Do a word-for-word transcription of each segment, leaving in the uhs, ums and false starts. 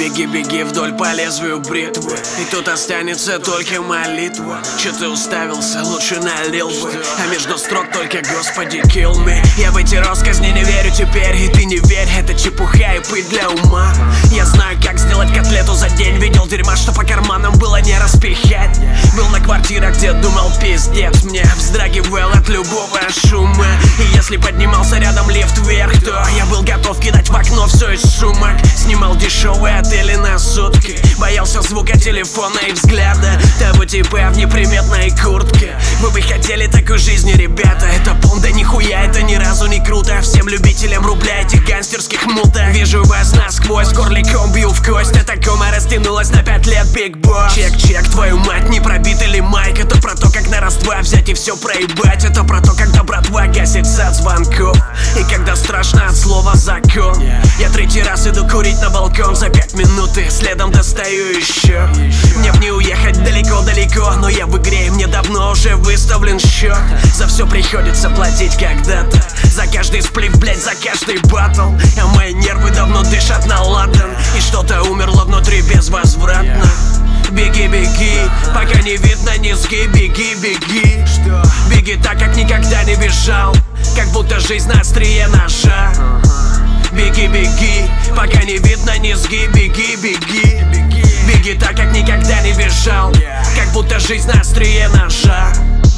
Беги, беги вдоль по лезвию бритвы, и тут останется только молитва. Че ты уставился, лучше налил бы, а между строк только Господи kill me. Я в эти росказни не верю теперь, и ты не верь, это чепуха и пыль для ума. Я знаю, как сделать котлету за день, видел дерьма, что по карманам было не распихать. Был на квартирах, где думал пиздец, мне вздрагивал от любого шума. И если поднимался рядом лифт вверх, то я был готов кидать в окно все из сумок. Снимал дешевые отели на сутки, боялся звука телефона и взгляда того типа в неприметной куртке. Вы бы хотели такой жизни, ребята? Это пон, да нихуя, это ни разу не круто. Всем любителям рубля этих гангстерских муток вижу вас насквозь, горликом бью в кость. Эта кома растянулась на пять лет, биг босс. Чек-чек, твою мать, не пробит или майк. Это про то, как на раз-два взять и все проебать. Это про то, когда братва гасит от звонков, и когда страшно от слова закон. Я третий раз иду курить на балкон за пять минут, и следом достаю еще. Мне б не уехать далеко-далеко, но я в игре, и мне давно уже выставлен счет. За все приходится платить когда-то, за каждый сплив, блять, за каждый батл. А мои нервы давно дышат на ладан, и что-то умерло внутри безвозвратно. Беги, беги, пока не видно низги. Беги, беги, беги так, как никогда не бежал, как будто жизнь на острие ножа. Беги, беги, пока не видно низги. Беги, беги, беги так, как никогда не бежал, как будто жизнь на острие ножа.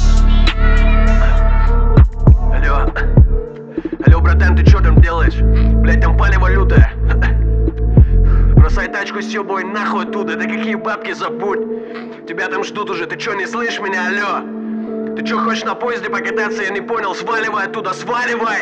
Алло, алло, братан, ты чё там делаешь? Блять, там палево лютое. Бросай тачку с ёбой нахуй оттуда, да какие бабки, забудь. Тебя там ждут уже, ты чё не слышишь меня, алло? Ты чё, хочешь на поезде покататься, я не понял, сваливай оттуда, сваливай!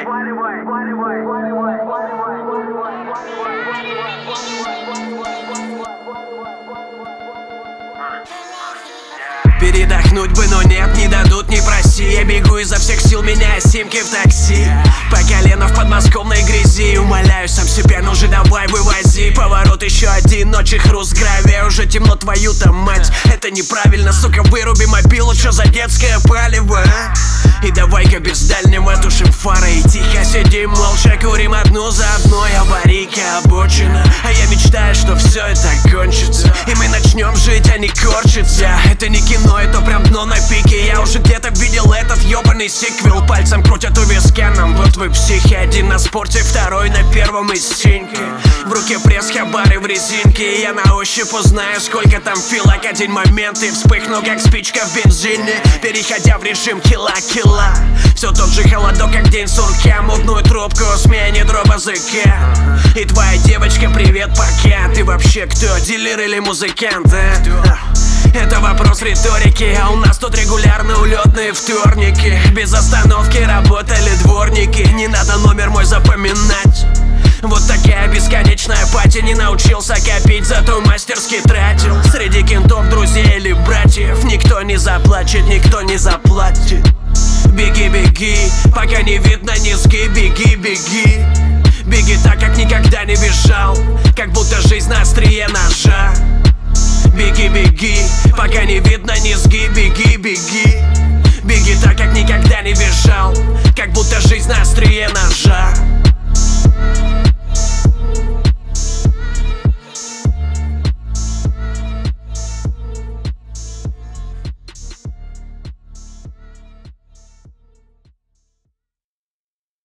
Передохнуть бы, но нет, не дадут, не проси. Я бегу изо всех сил, меняя симки в такси. По колено в подмосковной грязи. Умоляю сам себя, ну же давай вывози. Поворот еще один, ночи хруст гравия. Уже темно, твою-то мать. Это неправильно, сука, выруби мобилу. Чё за детское палево, а? И давай-ка без дальнего тушим фары и тихо сидим, молча курим одну за одной. Аварийка, обочина, а я мечтаю, что все это кончится, и мы начнем жить, а не корчиться. Это не кино, это прям дно на пике. Я уже где-то видел этот ебаный сиквел. Пальцем крутят у виска нам, вот вы психи. Один на спорте, второй на первом из синьки. В руке пресс, хабары в резинке, и я на ощупь узнаю, сколько там филок. Один момент и вспыхну, как спичка в бензине, переходя в режим килла-килла. Все тот же холодок, как день сурка. Мутную трубку смене дробозыка. И твоя девочка, привет, пока. Ты вообще кто, дилер или музыкант, а? Это вопрос риторики, а у нас тут регулярно улетные вторники. Без остановки работали дворники, не надо номер мой запоминать. Вот такая бесконечная пати, не научился копить, зато мастерски тратил. Среди кентов, друзей или братьев никто не заплачет, никто не заплатит. Беги, беги, пока не видно низги. Беги, беги, беги так, как никогда не бежал, как будто жизнь на острие ножа. Беги, беги, пока не видно низги. Беги, беги, беги так, как никогда не бежал, как будто жизнь на острие ножа.